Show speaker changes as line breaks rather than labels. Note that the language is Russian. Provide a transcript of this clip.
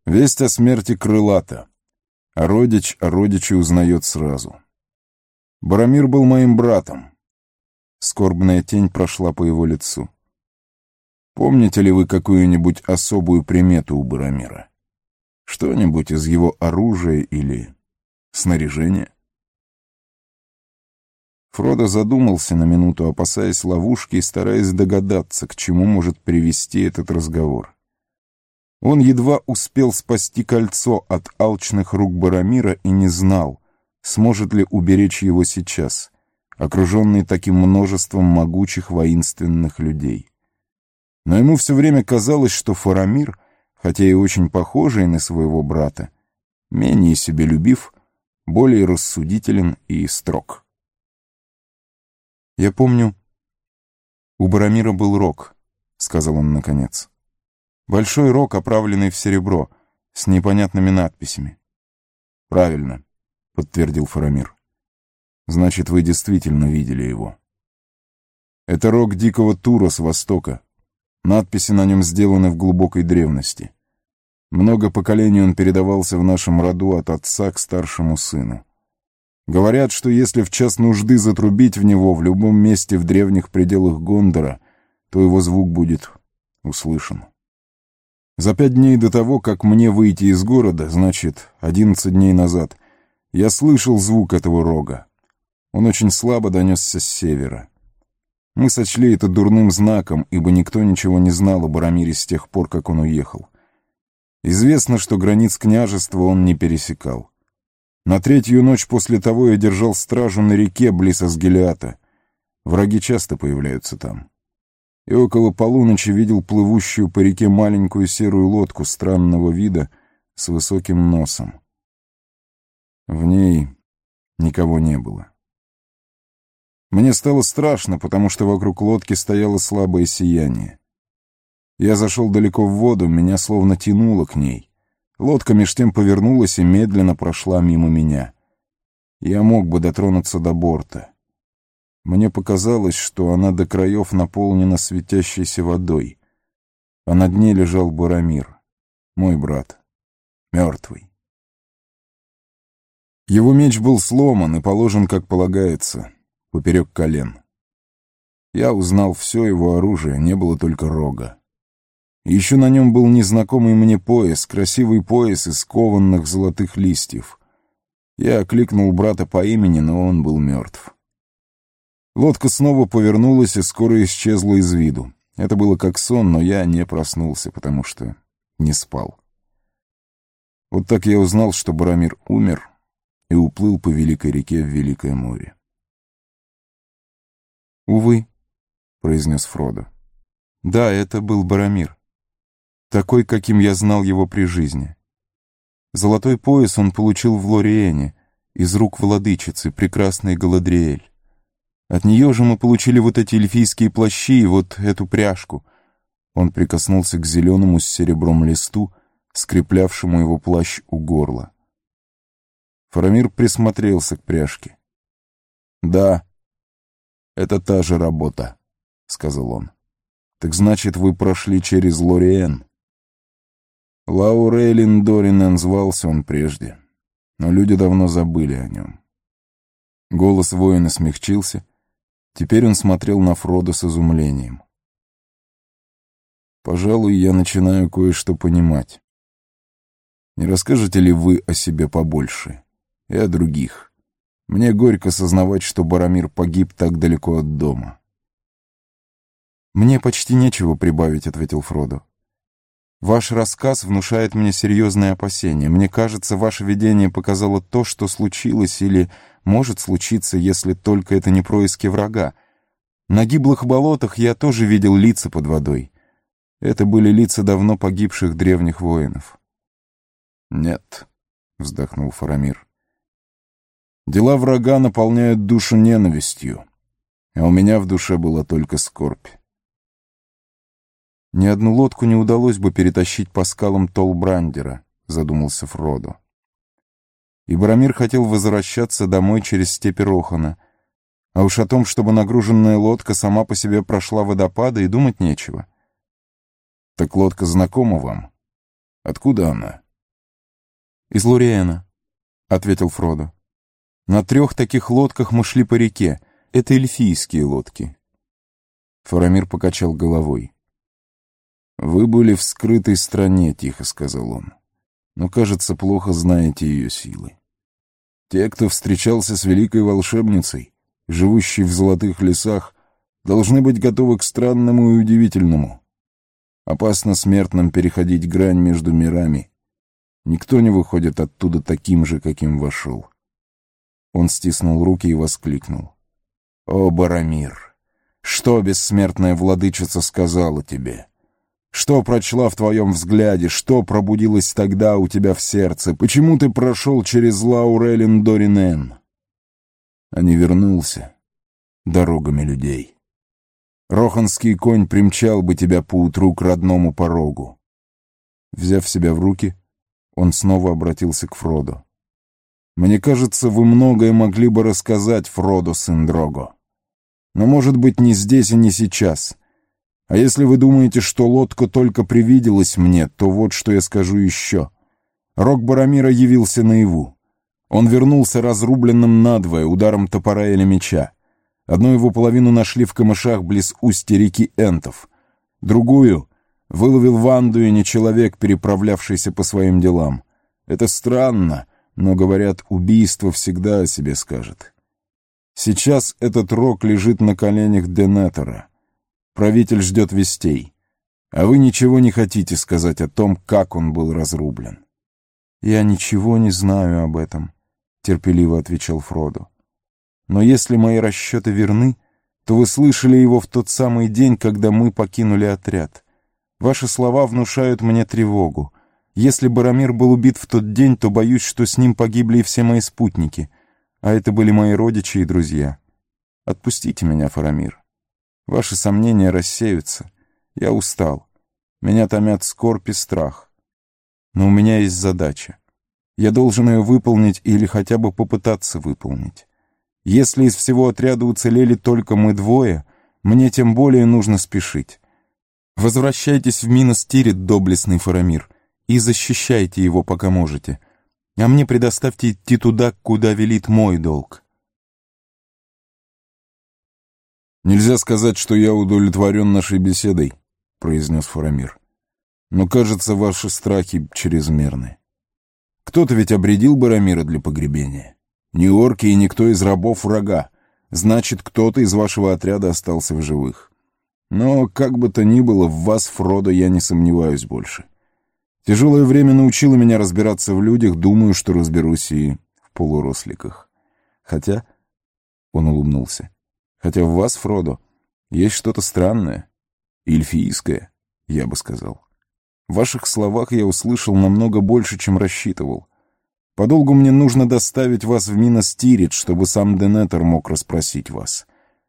Весть о смерти крылата, а родич о родиче узнает сразу. Боромир был моим братом. Скорбная тень прошла по его лицу. Помните ли вы какую-нибудь особую примету у Боромира? Что-нибудь из его оружия или снаряжения? Фродо задумался на минуту, опасаясь ловушки и стараясь догадаться, к чему может привести этот разговор. Он едва успел спасти кольцо от алчных рук Боромира и не знал, сможет ли уберечь его сейчас, окруженный таким множеством могучих воинственных людей. Но ему все время казалось, что Фарамир, хотя и очень похожий на своего брата, менее себелюбив, более рассудителен и строг. «Я помню, у Боромира был рог», — сказал он наконец. «Большой рог, оправленный в серебро, с непонятными надписями». «Правильно», — подтвердил Фарамир. «Значит, вы действительно видели его. Это рог дикого тура с востока. Надписи на нем сделаны в глубокой древности. Много поколений он передавался в нашем роду от отца к старшему сыну. Говорят, что если в час нужды затрубить в него в любом месте в древних пределах Гондора, то его звук будет услышан. За 5 дней до того, как мне выйти из города, значит, 11 дней назад, я слышал звук этого рога. Он очень слабо донесся с севера. Мы сочли это дурным знаком, ибо никто ничего не знал о Боромире с тех пор, как он уехал. Известно, что границ княжества он не пересекал. На 3-ю ночь после того я держал стражу на реке близ Асгелиата. Враги часто появляются там. И около полуночи видел плывущую по реке маленькую серую лодку странного вида с высоким носом. В ней никого не было. Мне стало страшно, потому что вокруг лодки стояло слабое сияние. Я зашел далеко в воду, меня словно тянуло к ней. Лодка меж тем повернулась и медленно прошла мимо меня. Я мог бы дотронуться до борта. Мне показалось, что она до краев наполнена светящейся водой, а на дне лежал Боромир, мой брат, мертвый. Его меч был сломан и положен, как полагается, поперек колен. Я узнал все его оружие, не было только рога. Еще на нем был незнакомый мне пояс, красивый пояс из кованных золотых листьев. Я окликнул брата по имени, но он был мертв. Лодка снова повернулась и скоро исчезла из виду. Это было как сон, но я не проснулся, потому что не спал. Вот так я узнал, что Боромир умер и уплыл по великой реке в Великое море. «Увы», — произнес Фродо. «Да, это был Боромир. Такой, каким я знал его при жизни. Золотой пояс он получил в Лориэне, из рук владычицы, прекрасной Галадриэль. От нее же мы получили вот эти эльфийские плащи и вот эту пряжку». Он прикоснулся к зеленому с серебром листу, скреплявшему его плащ у горла. Фарамир присмотрелся к пряжке. «Да, это та же работа», — сказал он. «Так значит, вы прошли через Лориэн». Лаурелин Доринен звался он прежде, но люди давно забыли о нем. Голос воина смягчился. Теперь он смотрел на Фродо с изумлением. «Пожалуй, я начинаю кое-что понимать. Не расскажете ли вы о себе побольше? И о других? Мне горько сознавать, что Боромир погиб так далеко от дома». «Мне почти нечего прибавить», — ответил Фродо. «Ваш рассказ внушает мне серьезные опасения. Мне кажется, ваше видение показало то, что случилось или может случиться, если только это не происки врага. На гиблых болотах я тоже видел лица под водой. Это были лица давно погибших древних воинов». «Нет», — вздохнул Фарамир. «Дела врага наполняют душу ненавистью, а у меня в душе была только скорбь». «Ни одну лодку не удалось бы перетащить по скалам Толбрандера», — задумался Фродо. И Боромир хотел возвращаться домой через степи Рохана. А уж о том, чтобы нагруженная лодка сама по себе прошла водопады, и думать нечего. «Так лодка знакома вам? Откуда она?»
«Из Лориэна», — ответил Фродо. «На 3 таких лодках мы шли по реке. Это эльфийские лодки».
Фарамир покачал головой. «Вы были в скрытой стране», — тихо сказал он. «Но, кажется, плохо знаете ее силы. Те, кто встречался с великой волшебницей, живущей в золотых лесах, должны быть готовы к странному и удивительному. Опасно смертным переходить грань между мирами. Никто не выходит оттуда таким же, каким вошел». Он стиснул руки и воскликнул: «О, Боромир! Что бессмертная владычица сказала тебе? Что прочла в твоем взгляде? Что пробудилось тогда у тебя в сердце? Почему ты прошел через Лаурелин Доринен?» А не вернулся дорогами людей. Роханский конь примчал бы тебя поутру к родному порогу. Взяв себя в руки, он снова обратился к Фродо. «Мне кажется, вы многое могли бы рассказать, Фродо, сын Дрого. Но, может быть, не здесь и не сейчас. А если вы думаете, что лодка только привиделась мне, то вот что я скажу еще. Рог Боромира явился наяву. Он вернулся разрубленным надвое ударом топора или меча. Одну его половину нашли в камышах близ устья реки Энтов. Другую выловил в Андуине человек, переправлявшийся по своим делам. Это странно, но, говорят, убийство всегда о себе скажет. Сейчас этот рог лежит на коленях Денетора. Правитель ждет вестей, а вы ничего не хотите сказать о том, как он был разрублен».
«Я ничего не знаю об этом», — терпеливо отвечал Фродо. «Но если мои расчеты верны, то вы слышали его в тот самый день, когда мы покинули отряд. Ваши слова внушают мне тревогу. Если Боромир был убит в тот день, то боюсь, что с ним погибли и все мои спутники, а это были мои родичи и друзья. Отпустите меня, Фарамир. Ваши сомнения рассеются. Я устал. Меня томят скорбь и страх. Но у меня есть задача. Я должен ее выполнить или хотя бы попытаться выполнить. Если из всего отряда уцелели только мы 2, мне тем более нужно спешить. Возвращайтесь в Минос Тирит, доблестный Фарамир, и защищайте его, пока можете. А мне предоставьте идти туда, куда велит мой долг».
«Нельзя сказать, что я удовлетворен нашей беседой», — произнес Фарамир. «Но, кажется, ваши страхи чрезмерны. Кто-то ведь обрядил Боромира для погребения. Ни орки и никто из рабов врага. Значит, кто-то из вашего отряда остался в живых. Но, как бы то ни было, в вас, Фродо, я не сомневаюсь больше. Тяжелое время научило меня разбираться в людях, думаю, что разберусь и в полуросликах. Хотя...» — он улыбнулся. «Хотя в вас, Фродо, есть что-то странное, эльфийское, я бы сказал. В ваших словах я услышал намного больше, чем рассчитывал. Подолгу мне нужно доставить вас в Минос Тирит, чтобы сам Денетор мог расспросить вас.